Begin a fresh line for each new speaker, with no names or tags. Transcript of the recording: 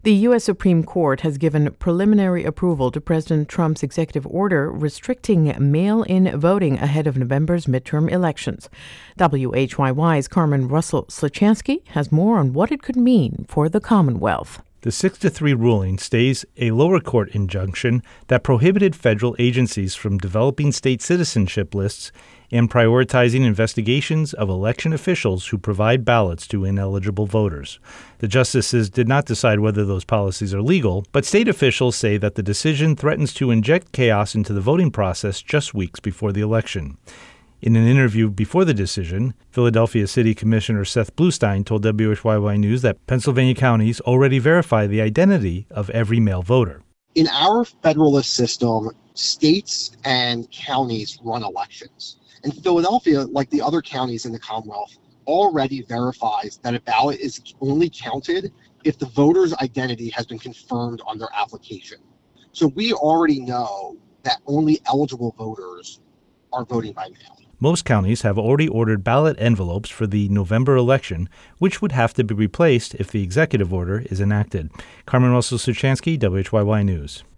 The U.S. Supreme Court has given preliminary approval to President Trump's executive order restricting mail-in voting ahead of November's midterm elections. WHYY's Carmen Russell-Slachansky has more on what it could mean for the Commonwealth.
The 6-3 ruling stays a lower court injunction that prohibited federal agencies from developing state citizenship lists and prioritizing investigations of election officials who provide ballots to ineligible voters. The justices did not decide whether those policies are legal, but state officials say that the decision threatens to inject chaos into the voting process just weeks before the election. In an interview before the decision, Philadelphia City Commissioner Seth Bluestein told WHYY News that Pennsylvania counties already verify the identity of every male voter.
In our federalist system, states and counties run elections. And Philadelphia, like the other counties in the Commonwealth, already verifies that a ballot is only counted if the voter's identity has been confirmed on their application. So we already know that only eligible voters are voting by mail.
Most counties have already ordered ballot envelopes for the November election, which would have to be replaced if the executive order is enacted. Carmen Russell-Slachansky, WHYY News.